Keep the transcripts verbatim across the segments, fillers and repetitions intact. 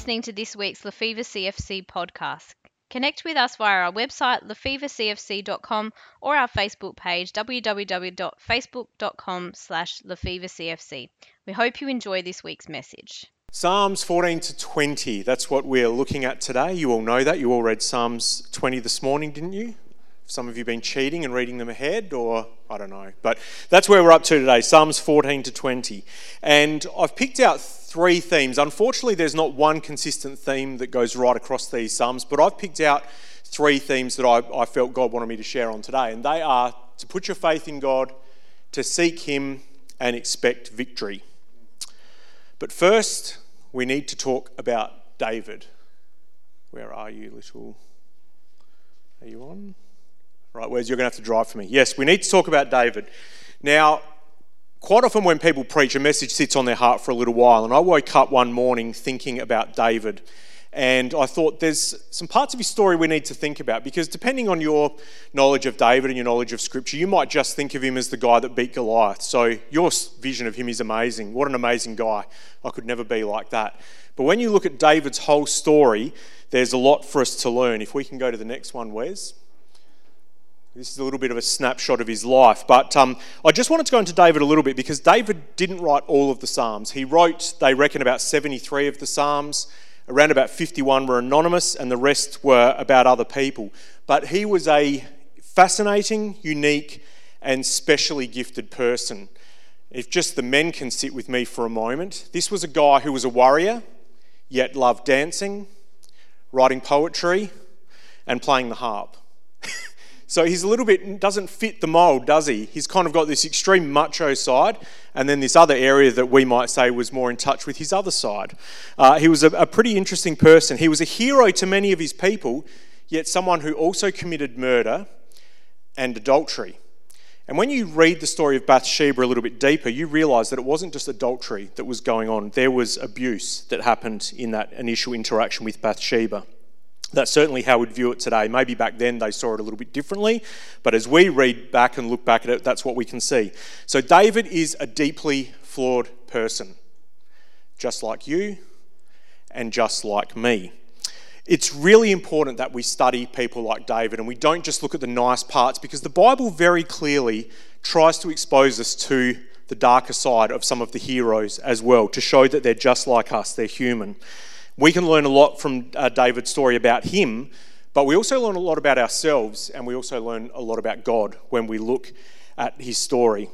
listening to this week's Lefevre C F C podcast. Connect with us via our website, lefevre c f c dot com, or our Facebook page, w w w dot facebook dot com slash lefevre c f c. We hope you enjoy this week's message. Psalms fourteen to twenty, that's what we're looking at today. You all know that. You all read Psalms twenty this morning, didn't you? Some of you been cheating and reading them ahead, or I don't know. But that's where we're up to today, Psalms fourteen to twenty. And I've picked out three themes. Unfortunately, there's not one consistent theme that goes right across these Psalms, but I've picked out three themes that I, I felt God wanted me to share on today. And they are to put your faith in God, to seek Him, and expect victory. But first, we need to talk about David. Where are you, little... Are you on? Right, Wes, you're going to have to drive for me. Yes, we need to talk about David. Now, quite often when people preach, a message sits on their heart for a little while. And I woke up one morning thinking about David. And I thought there's some parts of his story we need to think about, because depending on your knowledge of David and your knowledge of Scripture, you might just think of him as the guy that beat Goliath. So your vision of him is amazing. What an amazing guy. I could never be like that. But when you look at David's whole story, there's a lot for us to learn. If we can go to the next one, Wes. This is a little bit of a snapshot of his life. But um, I just wanted to go into David a little bit, because David didn't write all of the Psalms. He wrote, they reckon, about seventy-three of the Psalms. Around about fifty-one were anonymous, and the rest were about other people. But he was a fascinating, unique, and specially gifted person. If just the men can sit with me for a moment, this was a guy who was a warrior, yet loved dancing, writing poetry, and playing the harp. So he's a little bit, doesn't fit the mould, does he? He's kind of got this extreme macho side, and then this other area that we might say was more in touch with his other side. Uh, he was a, a pretty interesting person. He was a hero to many of his people, yet someone who also committed murder and adultery. And when you read the story of Bathsheba a little bit deeper, you realise that it wasn't just adultery that was going on. There was abuse that happened in that initial interaction with Bathsheba. That's certainly how we'd view it today. Maybe back then they saw it a little bit differently, but as we read back and look back at it, that's what we can see. So David is a deeply flawed person, just like you and just like me. It's really important that we study people like David and we don't just look at the nice parts, because the Bible very clearly tries to expose us to the darker side of some of the heroes as well, to show that they're just like us, they're human. We can learn a lot from uh, David's story about him, but we also learn a lot about ourselves, and we also learn a lot about God when we look at his story.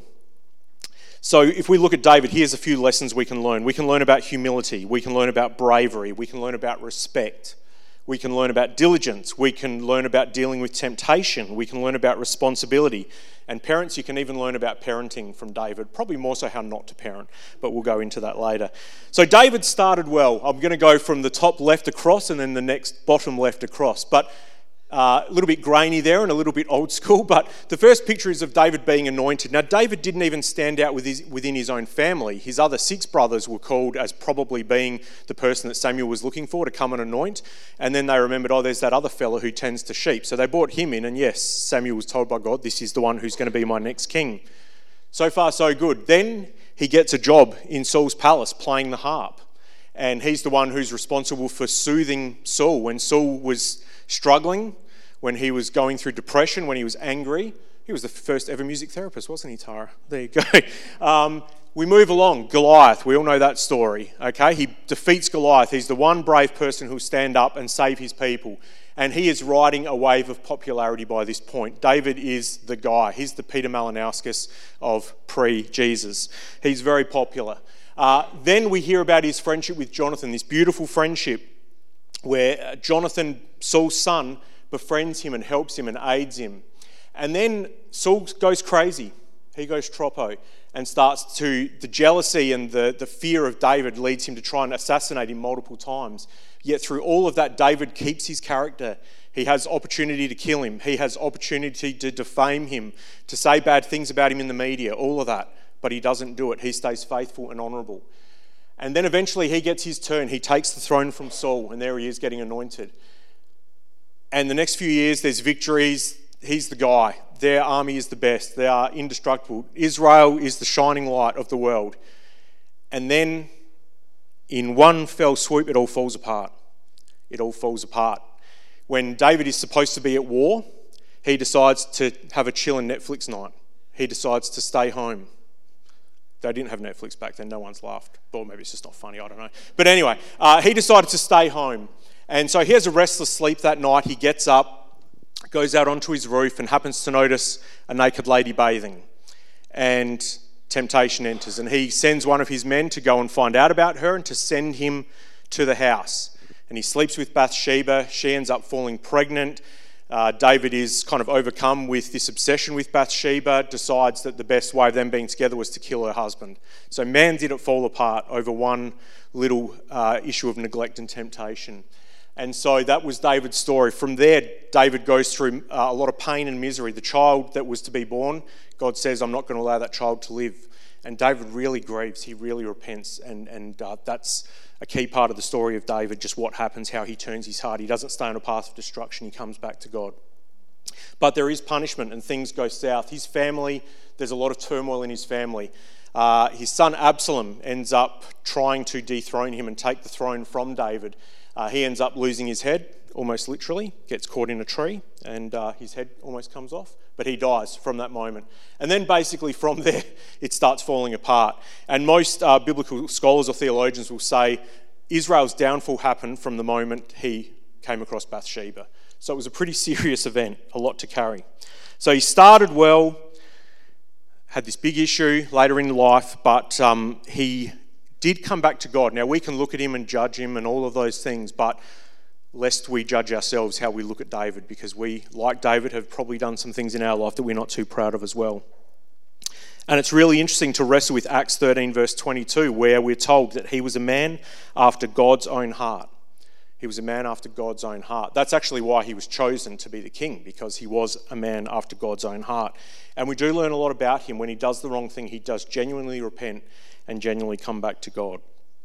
So if we look at David, here's a few lessons we can learn. We can learn about humility. We can learn about bravery. We can learn about respect. We can learn about diligence. We can learn about dealing with temptation. We can learn about responsibility. And parents, you can even learn about parenting from David, probably more so how not to parent, but we'll go into that later. So David started well. I'm going to go from the top left across and then the next bottom left across. But uh, a little bit grainy there and a little bit old school, but the first picture is of David being anointed. Now, David didn't even stand out with his, within his own family. His other six brothers were called as probably being the person that Samuel was looking for to come and anoint. And then they remembered, oh, there's that other fella who tends to sheep. So they brought him in, and yes, Samuel was told by God, this is the one who's going to be my next king. So far, so good. Then he gets a job in Saul's palace playing the harp. And he's the one who's responsible for soothing Saul. When Saul was struggling, when he was going through depression, when he was angry, he was the first ever music therapist, wasn't he, Tara? There you go. Um, we move along. Goliath, we all know that story, okay? He defeats Goliath. He's the one brave person who'll stand up and save his people. And he is riding a wave of popularity by this point. David is the guy. He's the Peter Malinauskas of pre-Jesus. He's very popular. Uh, then we hear about his friendship with Jonathan, this beautiful friendship where Jonathan, Saul's son, befriends him and helps him and aids him. And then Saul goes crazy. He goes troppo and starts to, the jealousy and the, the fear of David leads him to try and assassinate him multiple times. Yet through all of that, David keeps his character. He has opportunity to kill him. He has opportunity to defame him, to say bad things about him in the media, all of that. But he doesn't do it. He stays faithful and honourable. And then eventually he gets his turn. He takes the throne from Saul, and there he is getting anointed. And the next few years, there's victories. He's the guy. Their army is the best. They are indestructible. Israel is the shining light of the world. And then in one fell swoop, it all falls apart. It all falls apart. When David is supposed to be at war, he decides to have a chill and Netflix night. He decides to stay home. They didn't have Netflix back then, no one's laughed. Or maybe it's just not funny, I don't know. But anyway, uh, he decided to stay home. And so he has a restless sleep that night. He gets up, goes out onto his roof and happens to notice a naked lady bathing. And temptation enters. And he sends one of his men to go and find out about her and to send him to the house. And he sleeps with Bathsheba. She ends up falling pregnant. Uh, David is kind of overcome with this obsession with Bathsheba, decides that the best way of them being together was to kill her husband. So man, did it fall apart over one little uh, issue of neglect and temptation. And so that was David's story. From there, David goes through uh, a lot of pain and misery. The child that was to be born, God says, I'm not going to allow that child to live. And David really grieves. He really repents. And, and uh, that's a key part of the story of David, just what happens, how he turns his heart. He doesn't stay on a path of destruction. He comes back to God. But there is punishment and things go south. His family, there's a lot of turmoil in his family. Uh, his son Absalom ends up trying to dethrone him and take the throne from David. Uh, he ends up losing his head, almost literally, gets caught in a tree, and uh, his head almost comes off. But he dies from that moment. And then basically from there, it starts falling apart. And most uh, biblical scholars or theologians will say Israel's downfall happened from the moment he came across Bathsheba. So it was a pretty serious event, a lot to carry. So he started well, had this big issue later in life, but um, he did come back to God. Now we can look at him and judge him and all of those things, but lest we judge ourselves how we look at David, because we, like David, have probably done some things in our life that we're not too proud of as well. And it's really interesting to wrestle with Acts thirteen verse twenty-two, where we're told that he was a man after God's own heart. He was a man after God's own heart. That's actually why he was chosen to be the king, because he was a man after God's own heart. And we do learn a lot about him. When he does the wrong thing, he does genuinely repent and genuinely come back to God.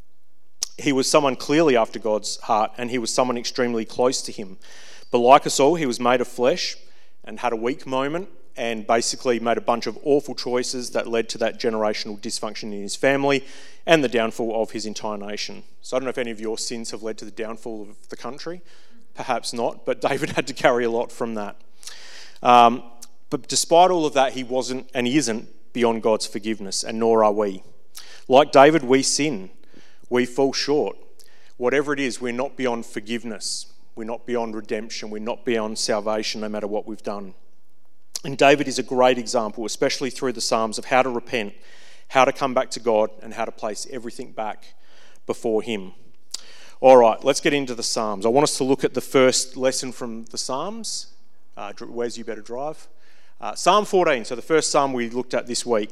He was someone clearly after God's heart, and he was someone extremely close to him. But like us all, he was made of flesh and had a weak moment and basically made a bunch of awful choices that led to that generational dysfunction in his family and the downfall of his entire nation. So I don't know if any of your sins have led to the downfall of the country. Perhaps not, but David had to carry a lot from that. Um, but despite all of that, he wasn't and he isn't beyond God's forgiveness, and nor are we. Like David, we sin. We fall short. Whatever it is, we're not beyond forgiveness. We're not beyond redemption. We're not beyond salvation, no matter what we've done. And David is a great example, especially through the Psalms, of how to repent, how to come back to God, and how to place everything back before him. All right, let's get into the Psalms. I want us to look at the first lesson from the Psalms. Uh, Wes, you better drive. Uh, Psalm fourteen, so the first Psalm we looked at this week.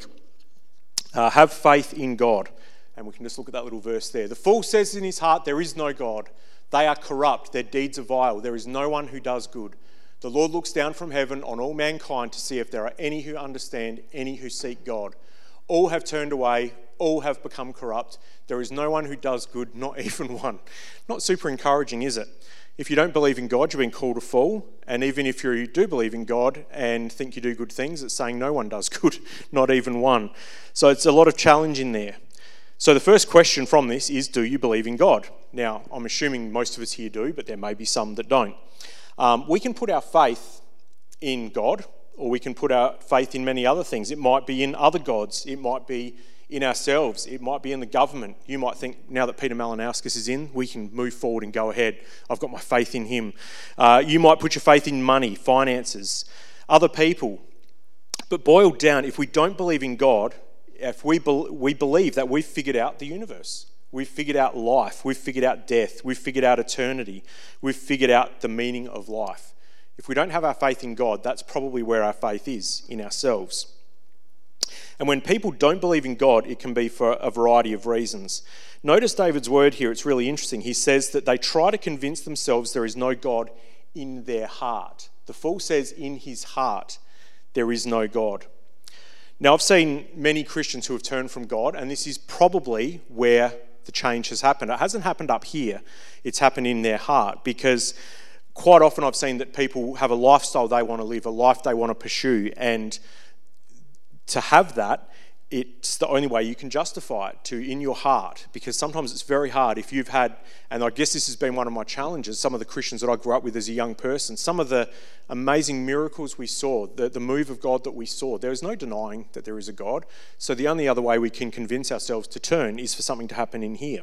Uh, have faith in God. And we can just look at that little verse there. The fool says in his heart, there is no God. They are corrupt. Their deeds are vile. There is no one who does good. The Lord looks down from heaven on all mankind to see if there are any who understand, any who seek God. All have turned away. All have become corrupt. There is no one who does good, not even one. Not super encouraging, is it? If you don't believe in God, you're being called a fool. And even if you do believe in God and think you do good things, it's saying no one does good, not even one. So it's a lot of challenge in there. So the first question from this is, do you believe in God? Now, I'm assuming most of us here do, but there may be some that don't. Um, we can put our faith in God, or we can put our faith in many other things. It might be in other gods. It might be in ourselves. It might be in the government. You might think, now that Peter Malinauskas is in, we can move forward and go ahead. I've got my faith in him. Uh, you might put your faith in money, finances, other people. But boiled down, if we don't believe in God, if we be- we believe that we've figured out the universe, we've figured out life, we've figured out death, we've figured out eternity, we've figured out the meaning of life. If we don't have our faith in God, that's probably where our faith is, in ourselves. And when people don't believe in God, it can be for a variety of reasons. Notice David's word here, it's really interesting. He says that they try to convince themselves there is no God in their heart. The fool says in his heart there is no God. Now, I've seen many Christians who have turned from God, and this is probably where the change has happened. It hasn't happened up here. It's happened in their heart, because quite often I've seen that people have a lifestyle they want to live, a life they want to pursue, and to have that it's the only way you can justify it, to in your heart, because sometimes it's very hard if you've had, and I guess this has been one of my challenges, some of the Christians that I grew up with as a young person, some of the amazing miracles we saw, the, the move of God that we saw, there is no denying that there is a God. So the only other way we can convince ourselves to turn is for something to happen in here.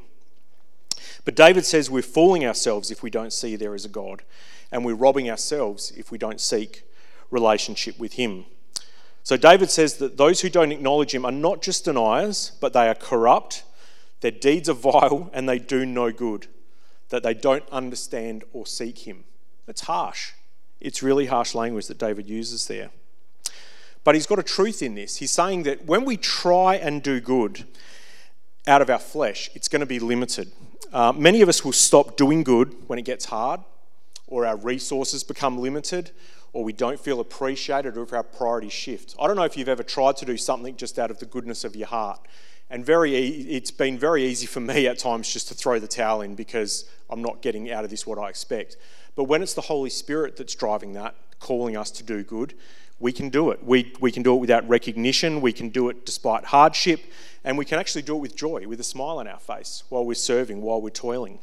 But David says we're fooling ourselves if we don't see there is a God, and we're robbing ourselves if we don't seek relationship with him. So David says that those who don't acknowledge him are not just deniers, but they are corrupt, their deeds are vile, and they do no good, that they don't understand or seek him. That's harsh. It's really harsh language that David uses there. But he's got a truth in this. He's saying that when we try and do good out of our flesh, it's going to be limited. Uh, many of us will stop doing good when it gets hard, or our resources become limited, or we don't feel appreciated, or if our priorities shift. I don't know if you've ever tried to do something just out of the goodness of your heart. And very, it's been very easy for me at times just to throw the towel in because I'm not getting out of this what I expect. But when it's the Holy Spirit that's driving that, calling us to do good, we can do it. We, we can do it without recognition, we can do it despite hardship, and we can actually do it with joy, with a smile on our face, while we're serving, while we're toiling.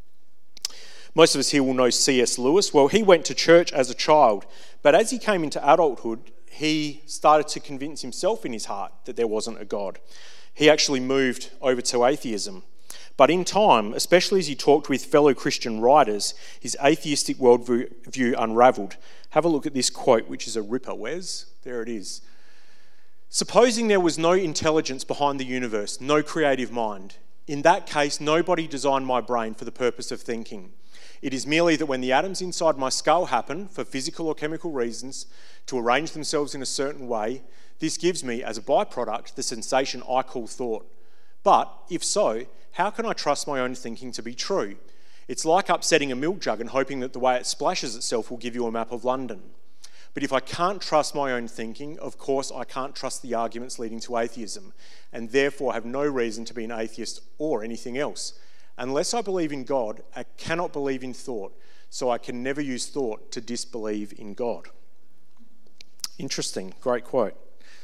Most of us here will know C S Lewis. Well, he went to church as a child, but as he came into adulthood, he started to convince himself in his heart that there wasn't a God. He actually moved over to atheism. But in time, especially as he talked with fellow Christian writers, his atheistic worldview unravelled. Have a look at this quote, which is a ripper. Wes? There it is. Supposing there was no intelligence behind the universe, no creative mind, in that case, nobody designed my brain for the purpose of thinking. It is merely that when the atoms inside my skull happen, for physical or chemical reasons, to arrange themselves in a certain way, this gives me, as a byproduct, the sensation I call thought. But, if so, how can I trust my own thinking to be true? It's like upsetting a milk jug and hoping that the way it splashes itself will give you a map of London. But if I can't trust my own thinking, of course I can't trust the arguments leading to atheism, and therefore have no reason to be an atheist or anything else. Unless I believe in God, I cannot believe in thought, so I can never use thought to disbelieve in God. Interesting, great quote.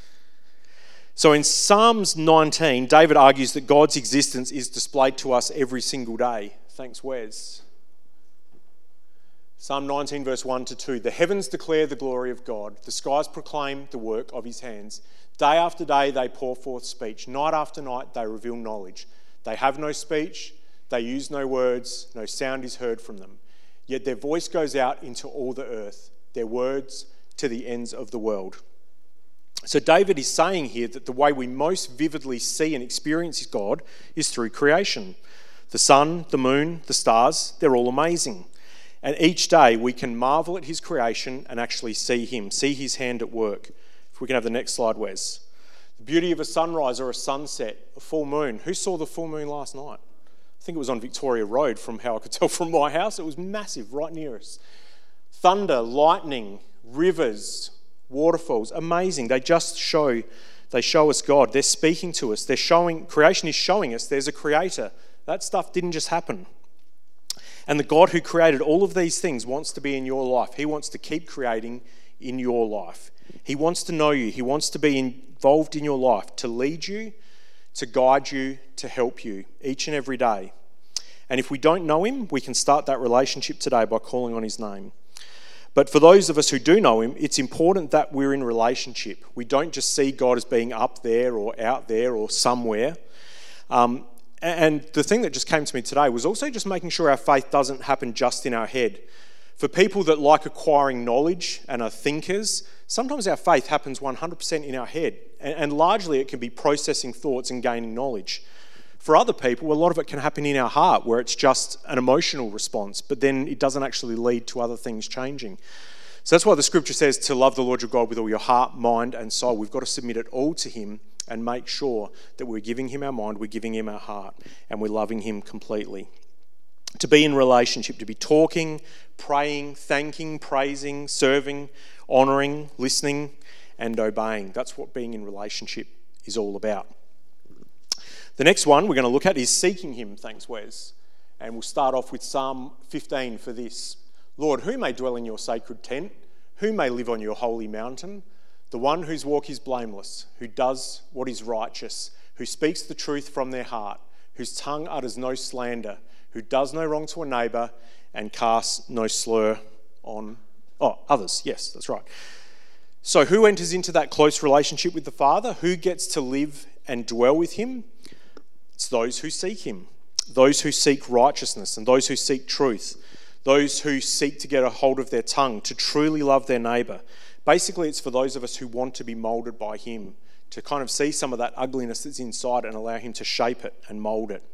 So in Psalms nineteen, David argues that God's existence is displayed to us every single day. Thanks, Wes. Psalm nineteen, verse one to two. The heavens declare the glory of God. The skies proclaim the work of his hands. Day after day they pour forth speech. Night after night they reveal knowledge. They have no speech. They use no words. No sound is heard from them. Yet their voice goes out into all the earth. Their words to the ends of the world. So David is saying here that the way we most vividly see and experience God is through creation. The sun, the moon, the stars, they're all amazing. And each day we can marvel at his creation and actually see him, see his hand at work. If we can have the next slide, Wes. The beauty of a sunrise or a sunset, a full moon. Who saw the full moon last night? I think it was on Victoria Road from how I could tell from my house. It was massive, right near us. Thunder, lightning, rivers, waterfalls, amazing. They just show, they show us God. They're speaking to us. They're showing, creation is showing us there's a creator. That stuff didn't just happen. And the God who created all of these things wants to be in your life. He wants to keep creating in your life. He wants to know you. He wants to be involved in your life, to lead you, to guide you, to help you each and every day. And if we don't know him, we can start that relationship today by calling on his name. But for those of us who do know him, it's important that we're in relationship. We don't just see God as being up there or out there or somewhere. Um, and the thing that just came to me today was also just making sure our faith doesn't happen just in our head. For people that like acquiring knowledge and are thinkers, sometimes our faith happens one hundred percent in our head. And, and largely it can be processing thoughts and gaining knowledge. For other people, a lot of it can happen in our heart where it's just an emotional response, but then it doesn't actually lead to other things changing. So that's why the scripture says to love the Lord your God with all your heart, mind and soul. We've got to submit it all to him and make sure that we're giving him our mind, we're giving him our heart, and we're loving him completely. To be in relationship, to be talking, praying, thanking, praising, serving, honouring, listening and obeying. That's what being in relationship is all about. The next one we're going to look at is seeking him, thanks Wes. And we'll start off with Psalm fifteen for this. Lord, who may dwell in your sacred tent? Who may live on your holy mountain? The one whose walk is blameless, who does what is righteous, who speaks the truth from their heart, whose tongue utters no slander, who does no wrong to a neighbour and casts no slur on oh, others. Yes, that's right. So who enters into that close relationship with the Father? Who gets to live and dwell with him? It's those who seek him, those who seek righteousness and those who seek truth, those who seek to get a hold of their tongue, to truly love their neighbour. Basically, it's for those of us who want to be moulded by him, to kind of see some of that ugliness that's inside and allow him to shape it and mould it.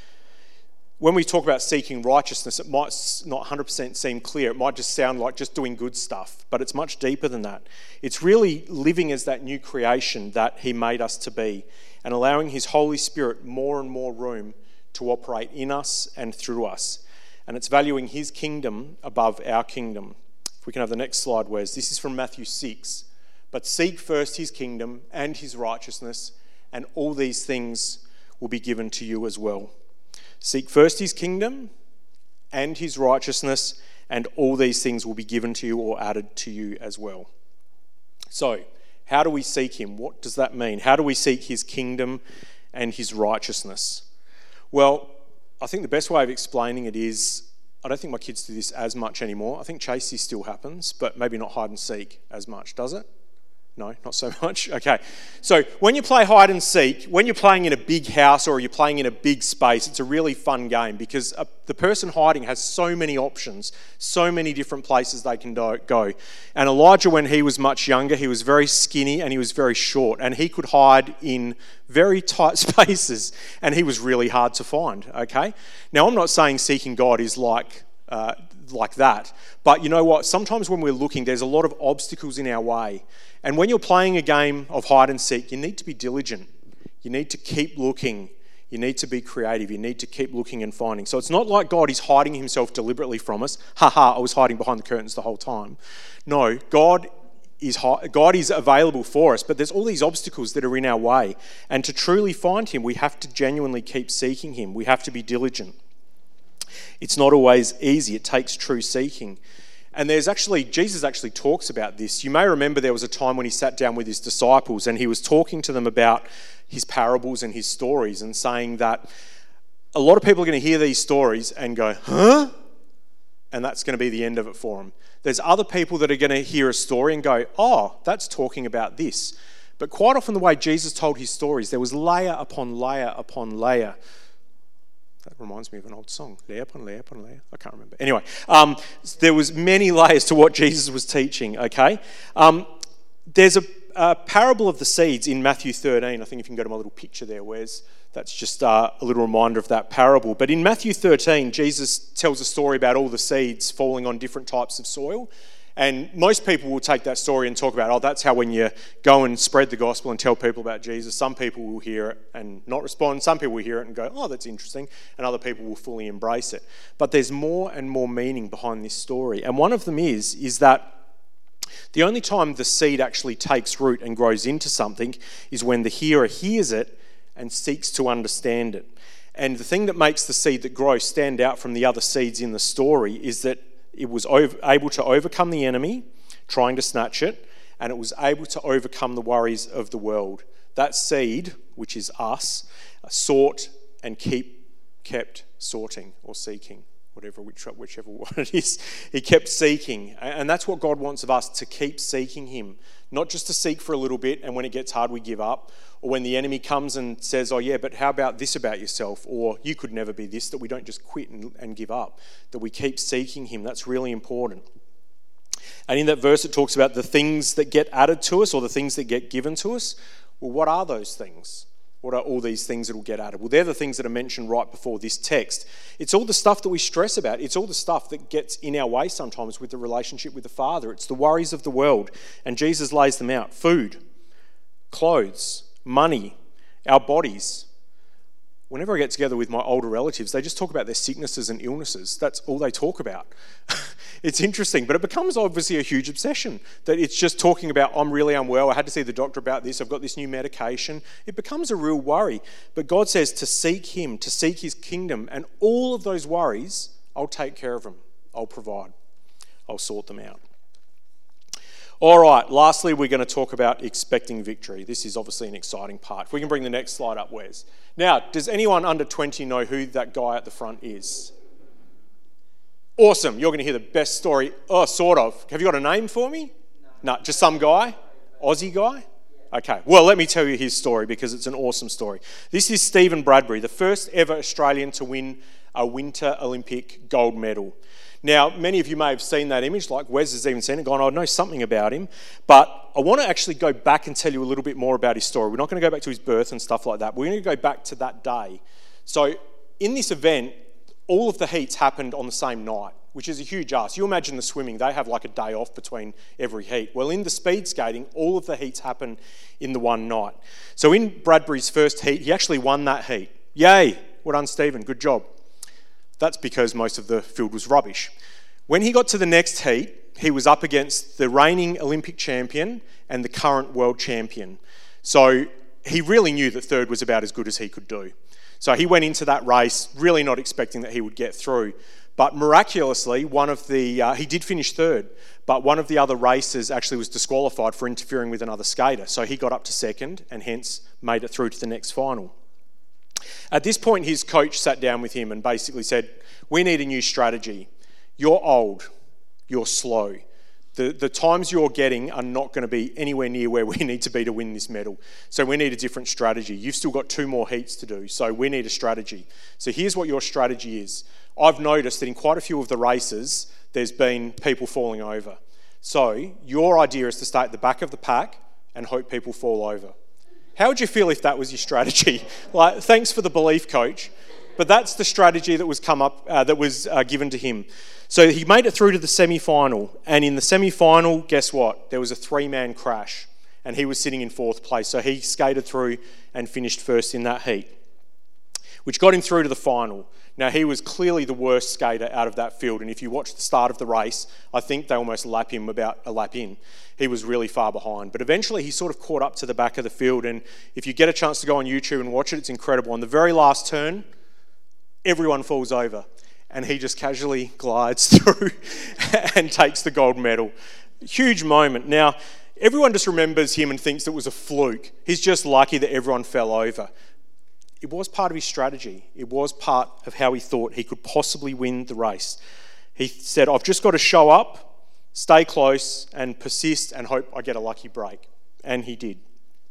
When we talk about seeking righteousness, it might not one hundred percent seem clear. It might just sound like just doing good stuff, but it's much deeper than that. It's really living as that new creation that he made us to be and allowing his Holy Spirit more and more room to operate in us and through us. And it's valuing his kingdom above our kingdom. If we can have the next slide, Wes. This is from Matthew six. But seek first his kingdom and his righteousness, and all these things will be given to you as well. Seek first his kingdom and his righteousness, and all these things will be given to you or added to you as well. So, how do we seek him? What does that mean? How do we seek his kingdom and his righteousness? Well, I think the best way of explaining it is, I don't think my kids do this as much anymore. I think chasey still happens, but maybe not hide and seek as much, does it? No, not so much. Okay. So when you play hide and seek, when you're playing in a big house or you're playing in a big space, it's a really fun game because uh, the person hiding has so many options, so many different places they can do- go. And Elijah, when he was much younger, he was very skinny and he was very short, and he could hide in very tight spaces, and he was really hard to find. Okay. Now, I'm not saying seeking God is like uh, like that, but you know what? Sometimes when we're looking, there's a lot of obstacles in our way. And when you're playing a game of hide and seek, you need to be diligent. You need to keep looking. You need to be creative. You need to keep looking and finding. So it's not like God is hiding himself deliberately from us. Ha ha, I was hiding behind the curtains the whole time. No, God is God is available for us, but there's all these obstacles that are in our way. And to truly find him, we have to genuinely keep seeking him. We have to be diligent. It's not always easy. It takes true seeking. And there's actually, Jesus actually talks about this. You may remember there was a time when he sat down with his disciples and he was talking to them about his parables and his stories and saying that a lot of people are going to hear these stories and go, huh? And that's going to be the end of it for them. There's other people that are going to hear a story and go, oh, that's talking about this. But quite often the way Jesus told his stories, there was layer upon layer upon layer. That reminds me of an old song, layer upon layer upon layer. I can't remember. Anyway, um, there was many layers to what Jesus was teaching, okay? Um, there's a, a parable of the seeds in Matthew thirteen. I think if you can go to my little picture there, Wes, that's just uh, a little reminder of that parable. But in Matthew thirteen, Jesus tells a story about all the seeds falling on different types of soil. And most people will take that story and talk about, oh, that's how when you go and spread the gospel and tell people about Jesus, some people will hear it and not respond. Some people will hear it and go, oh, that's interesting. And other people will fully embrace it. But there's more and more meaning behind this story. And one of them is, is that the only time the seed actually takes root and grows into something is when the hearer hears it and seeks to understand it. And the thing that makes the seed that grows stand out from the other seeds in the story is that it was over, able to overcome the enemy, trying to snatch it, and it was able to overcome the worries of the world. That seed, which is us, sought and keep kept sorting or seeking, whatever which, whichever one it is. He kept seeking, and that's what God wants of us, to keep seeking him. Not just to seek for a little bit, and when it gets hard we give up, or when the enemy comes and says, oh yeah, but how about this about yourself, or you could never be this, that we don't just quit and, and give up, that we keep seeking him. That's really important. And in that verse it talks about the things that get added to us or the things that get given to us. Well, what are those things? What are all these things that will get added? Well, they're the things that are mentioned right before this text. It's all the stuff that we stress about. It's all the stuff that gets in our way sometimes with the relationship with the Father. It's the worries of the world. And Jesus lays them out. Food, clothes, money, our bodies. Whenever I get together with my older relatives, they just talk about their sicknesses and illnesses. That's all they talk about. It's interesting, but it becomes obviously a huge obsession, that it's just talking about, I'm really unwell, I had to see the doctor about this, I've got this new medication. It becomes a real worry. But God says to seek him, to seek his kingdom, and all of those worries, I'll take care of them. I'll provide. I'll sort them out. All right, lastly, we're going to talk about expecting victory. This is obviously an exciting part. If we can bring the next slide up, Wes. Now, does anyone under twenty know who that guy at the front is? Awesome, you're going to hear the best story. Oh, sort of. Have you got a name for me? No, no just some guy? Aussie guy? Okay, well, let me tell you his story because it's an awesome story. This is Stephen Bradbury, the first ever Australian to win a Winter Olympic gold medal. Now, many of you may have seen that image, like Wes has even seen it, gone, I know something about him, but I want to actually go back and tell you a little bit more about his story. We're not going to go back to his birth and stuff like that. We're going to go back to that day. So in this event, all of the heats happened on the same night, which is a huge ask. You imagine the swimming, they have like a day off between every heat. Well, in the speed skating, all of the heats happen in the one night. So in Bradbury's first heat, he actually won that heat. Yay, well done, Stephen, good job. That's because most of the field was rubbish. When he got to the next heat, he was up against the reigning Olympic champion and the current world champion. So he really knew that third was about as good as he could do. So he went into that race really not expecting that he would get through. But miraculously, one of the uh, he did finish third, but one of the other racers actually was disqualified for interfering with another skater. So he got up to second and hence made it through to the next final. At this point, his coach sat down with him and basically said, we need a new strategy. You're old, you're slow. The, the times you're getting are not going to be anywhere near where we need to be to win this medal. So we need a different strategy. You've still got two more heats to do, so we need a strategy. So here's what your strategy is. I've noticed that in quite a few of the races, there's been people falling over. So your idea is to stay at the back of the pack and hope people fall over. How would you feel if that was your strategy? Like, thanks for the belief, coach. But that's the strategy that was come up, uh, that was uh, given to him. So he made it through to the semi-final. And in the semi-final, guess what? There was a three-man crash. And he was sitting in fourth place. So he skated through and finished first in that heat, which got him through to the final. Now, he was clearly the worst skater out of that field. And if you watch the start of the race, I think they almost lap him about a lap in. He was really far behind. But eventually, he sort of caught up to the back of the field. And if you get a chance to go on YouTube and watch it, it's incredible. On the very last turn, everyone falls over. And he just casually glides through and takes the gold medal. Huge moment. Now, everyone just remembers him and thinks it was a fluke. He's just lucky that everyone fell over. It was part of his strategy. It was part of how he thought he could possibly win the race. He said, I've just got to show up, stay close, and persist and hope I get a lucky break. And he did.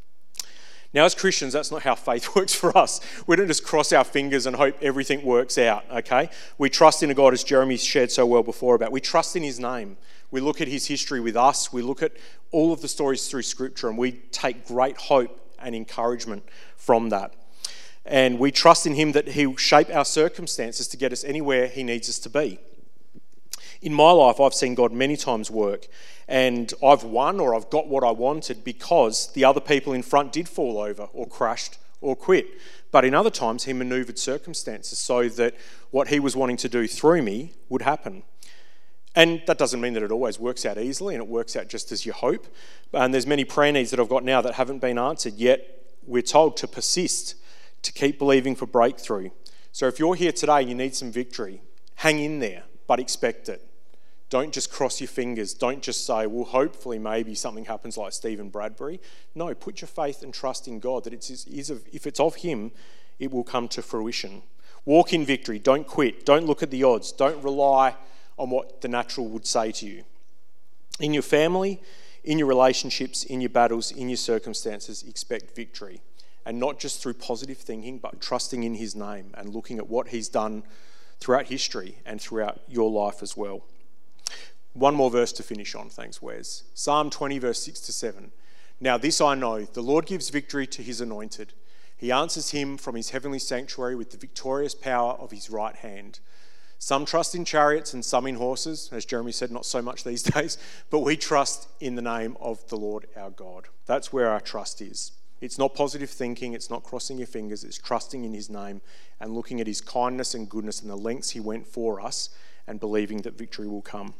Now, as Christians, that's not how faith works for us. We don't just cross our fingers and hope everything works out, okay? We trust in a God, as Jeremy shared so well before about. We trust in his name. We look at his history with us. We look at all of the stories through Scripture, and we take great hope and encouragement from that. And we trust in him that he'll shape our circumstances to get us anywhere he needs us to be. In my life, I've seen God many times work, and I've won or I've got what I wanted because the other people in front did fall over or crashed or quit. But in other times, he manoeuvred circumstances so that what he was wanting to do through me would happen. And that doesn't mean that it always works out easily and it works out just as you hope. And there's many prayer needs that I've got now that haven't been answered, yet we're told to persist, to keep believing for breakthrough. So if you're here today and you need some victory, hang in there, but expect it. Don't just cross your fingers. Don't just say, well, hopefully maybe something happens like Stephen Bradbury. No, put your faith and trust in God that it's, is of, if it's of him, it will come to fruition. Walk in victory. Don't quit. Don't look at the odds. Don't rely on what the natural would say to you. In your family, in your relationships, in your battles, in your circumstances, expect victory. And not just through positive thinking, but trusting in his name and looking at what he's done throughout history and throughout your life as well. One more verse to finish on, thanks, Wes. Psalm twenty, verse six to seven. Now this I know, the Lord gives victory to his anointed. He answers him from his heavenly sanctuary with the victorious power of his right hand. Some trust in chariots and some in horses, as Jeremy said, not so much these days, but we trust in the name of the Lord our God. That's where our trust is. It's not positive thinking, it's not crossing your fingers, it's trusting in his name and looking at his kindness and goodness and the lengths he went for us and believing that victory will come.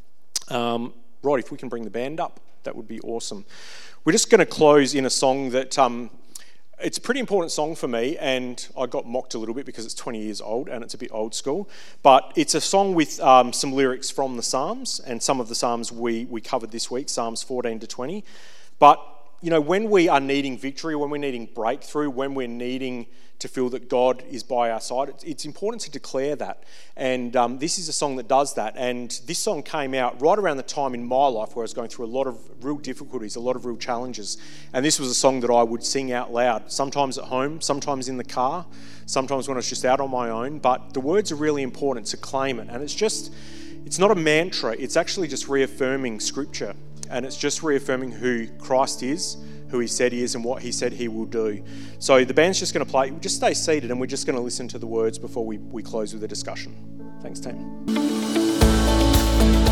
Um, right, if we can bring the band up, that would be awesome. We're just going to close in a song that um, It's a pretty important song for me, and I got mocked a little bit because it's twenty years old and it's a bit old school. But it's a song with um, some lyrics from the Psalms, and some of the Psalms we, we covered this week, Psalms fourteen to twenty. But, you know, when we are needing victory, when we're needing breakthrough, when we're needing to feel that God is by our side, it's, it's important to declare that. And um, this is a song that does that. And this song came out right around the time in my life where I was going through a lot of real difficulties, a lot of real challenges. And this was a song that I would sing out loud, sometimes at home, sometimes in the car, sometimes when I was just out on my own. But the words are really important to claim it. And it's just, it's not a mantra, it's actually just reaffirming Scripture. And it's just reaffirming who Christ is, who he said he is, and what he said he will do. So the band's just going to play. Just stay seated, and we're just going to listen to the words before we, we close with the discussion. Thanks, team.